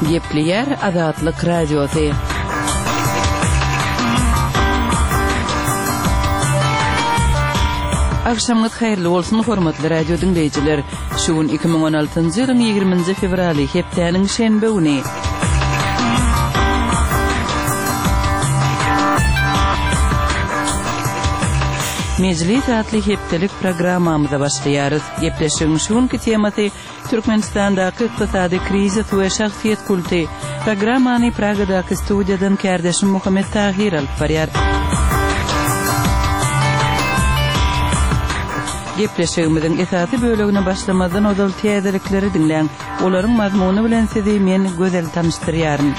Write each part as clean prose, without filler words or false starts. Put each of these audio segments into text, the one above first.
Gepleyer Azatlyk Radiosu. Akşamlık hayırlı olsun hormatly radio dinleyijiler. Şuun 2016-njy ýylyň 20-nji fevraly hepdeniň şenbe güni. Meclis adly hepdelik programmamyza başlaýarys. Gepleşiň şuňky temasy Türkmenistandaky ykdysady krizis we şahsiýet kulty. Programmany Pragadaky studiýadan kardeşim Muhammed Tahir alyp barýar. Gepleşigimiziň esasy bölegine başlamadan odal täzelikleri dinleň. Olaryň mazmuny bilen sizi men gözel tanıştyrýaryn.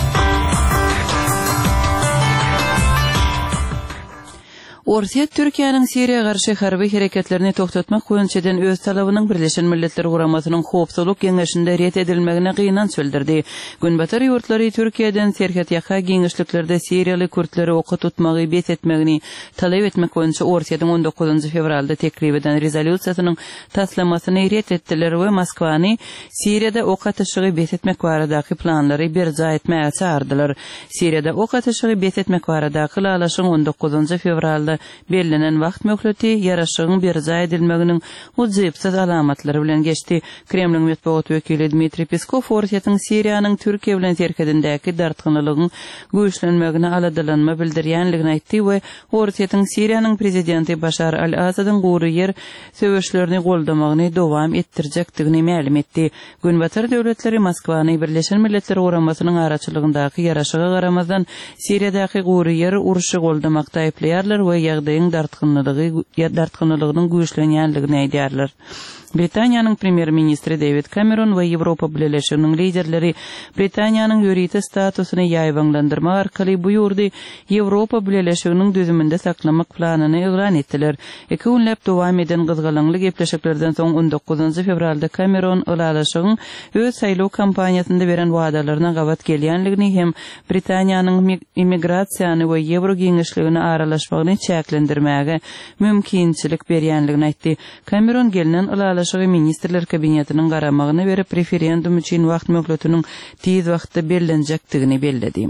Orsiýet Türkiýanyň Siriýa garşy harby hereketlerini toktatmak boýunçadan öz talabynyň Birleşen Milletler Guramasynyň Howpsuzlyk Geňeşinde ret edilmegine gynanç bildirdi. Günbatar ýurtlary Türkiýeden serhat ýaka giňişliklerde Siriýaly kurtları oka tutmagy bet etmegini talap etmek boýunça Orsiýetin 19 fevralda teklip eden rezolýusiýasynyň taslamasyny ret etdiler we Moskwany Siriýada oka atyşygy bet etmek baradaky planlary berja etmäge çağırdylar. Siriýada oka atyşygy bet etmek baradaky lalaşyň 19 fevralda belirlenen wagt möhleti ýaraşygyň berja edilmeginiň ujypsyz alamatlary bilen geçdi. Kremliň medeniýet wekili Dmitri Peskov Orsiýetin Siriýanyň Türkiýe bilen serkedindäki dartgynylygyň güýçlenmegine aladylanma bildirýänligini aýtdy we Orsiýetin Siriýanyň prezidenti Başar al-Asadyň gury ýer söwüşlerini goldamagyny dowam etdirjekdigini ma'lum etdi. Günbatar döwletleri Moskwany Birleşen Milletler Guramasynyň araçylygyndaky ýaraşyga garamazdan Siriýadaky gury ýer uruşy goldamakda aýplaýarlar we ýagdaýyň dartgynylygynyň güýçlenýänligini aýdýarlar. Britaniýanyň premier ministri David Cameron we Ýewropa Birleşiginiň liderleri Britaniýanyň ýöriti statusyny ýaýbanlandyrmak arkaly buýurdy. Ýewropa Birleşiginiň düzüminde saklamak planyny elan etdiler. 2 günläp dowam eden gyzgalanly gepleşiklerden soň 19 fevralda Cameron ulalaşygyň öz saýlaw kampaniýasynda beren wagdalaryna gawat gelýänligini hem Britaniýanyň immigrasiýany we Ýewro giňişligine aralaşmagyny çäklendirmäge mümkinçilik berýänligini aýtdy. Cameron gelinen ulalaşygy ministrler kabinetiniň garamagyny berip referendum üçin wagt möhletiniň tiz wagtda bellenjekdigini belledi.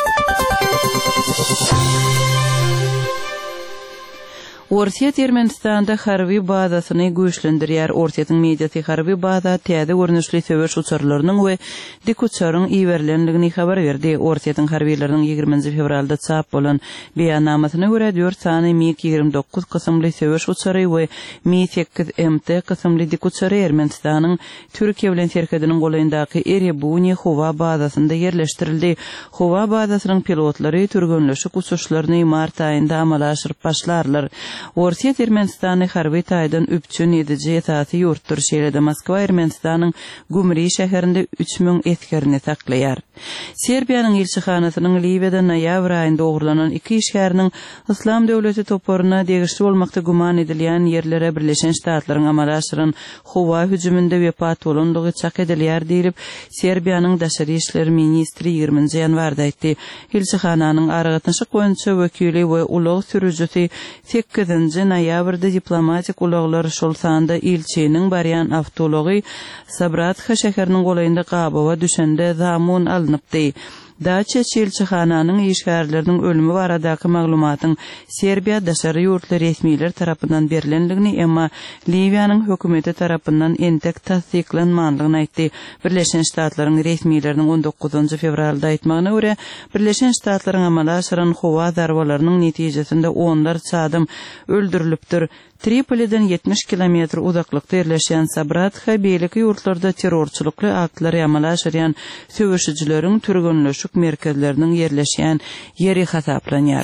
Orsiýet Ermenistanda harby bazasyny güýçlendirýär. Orsiýetin mediasy harby baza täze görnüşli söwüş uçurlarynyň we dik uçaryň iýerlenligini habar berdi. Orsiýetin harbylarynyn 20 fevralda çap bolan beýannamasyna görä 4 sany MiG-29 kysymly söwüş uçary we Mi-8MT kysymly dik uçary Ermenistanyň Türkiýe bilen serkediniň golaýyndaky Erebuni howa bazasynda ýerleşdirildi. Howa bazasynyň pilotlary türgünleşik uçuşlaryny mart aýynda amala aşyryp başlarlar. Orsiýet Ermenistany harby taýdan üpçün edici esasy ýurtdur. Şeýlede Moskwa Ermenistanyň Gümri şäherinde 3000 eskerini saklaýar. Serbiýanyň elçihanasynyň Liýwiýada noýabr aýynda ogurlanan 2 işgäriniň Islam döwleti toparyna degişli bolmakda guman edilýän ýerlere Birleşen Ştatlaryň amala aşyran howa hüjüminde wepat bolandygy çak edilýär diýilip Serbiýanyň daşary işler ministri 20 ýanwarda aýtdy. Elçihananyň aragatynşyk boýunça wekili we ulag sürüjüsi 8 noýabrda diplomatik ulaglar şol sanda ilçiniň barýan awtology Sabratxa şäheriniň golaýynda gabawa düşende zamun alınıpdy. Daçe elçihananyň işgärleriniň ölümi baradaky maglumatyň Serbiýa daşary ýurtly resmiler tarapyndan berilenligini emma Liýwiýanyň hökümeti tarapyndan entek tasdiklanmanlygyny aýtdy. Birleşen Ştatlaryň resmileriniň 19 fevralda aýtmagyna görä Birleşen Ştatlaryň amala aşyran howa zarbalarynyň netijesinde onlar çadym öldürilipdir. Tripoliden 70 kilometr uzaklykda ýerleşýän Sabratxa beýleki ýurtlarda terrorçylykly aktlar amala aşyrýan söwüşçileriň türgünleşik merkezleriniň ýerleşýän ýeri hasaplanýar.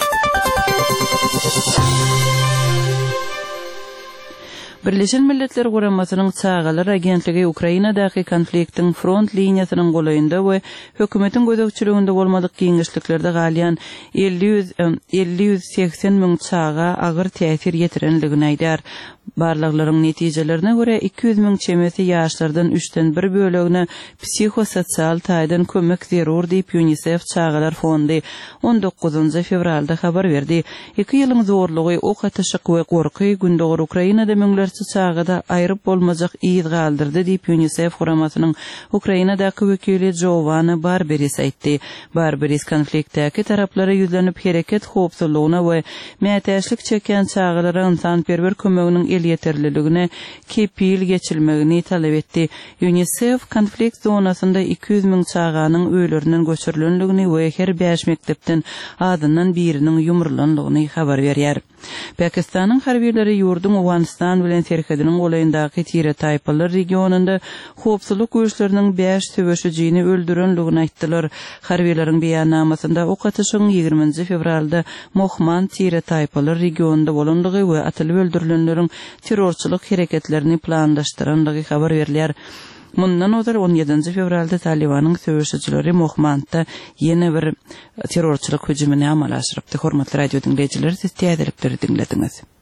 Birleşen Milletler Guramasynyň çağalar agentligi Ukrainadaky konfliktiň front liniýasynyň golaýynda we hökümetiň gözegçiliginde bolmadyk giňişliklerde galýan 50-180 müň çağa agyr täsir ýetirenligini aýdýar. Barlaglaryň netijelerine göre 200.000 çemeti ýaşlardan 3den 1 bölegine psihososial taýdan kömek zerur diýip UNICEF Çağalar Fondy 19 fevralda habar berdi. 2 ýylyň zorlugy, ok atyşyk we gorky gündogor Ukrainada müňlerçe çağda aýryp bolmajak ýygy galdyrdy diýip UNICEF guramasynyň Ukrainadaky wekili Giovanna Barberis aýtdy. Barberis konfliktdäki taraplara ýüzlenip hereket howpsuzlygyna we mätäçlik çeken çağlara insanperwer kömeginiň el ýeterliligine kepil geçilmegini talap etdi. UNICEF konflikt zonasynda 200.000 çağanyň öýleriniň göçürilenligini we her 5 mektepden adından biriniň ýumrulanlygyny habar berýär. Pakistanyň harbiýleri ýurdun Awganistan bilen serhediniň golaýyndaky Tire taýpalar regionunda howpsuzlyk güýçleriniň 5 töweşijini öldürenligini aýtdylar. Harbiýleriň beýannamasynda ok atyşyň 20 fevralda Mohman Tire taýpalar regionunda bolandygy we atylyp öldürilenleriň terrorçylyk hereketlerini planlaşdyranlygy habar berilýär. Mundan öder 17 fevralda Talibanyň söwüşçileri Mohmanda ýene bir terrorçylyk hüjümine amal aşyrypdy. Hormatly radio dinleýijiler, siz täzelikleri dinlediniz.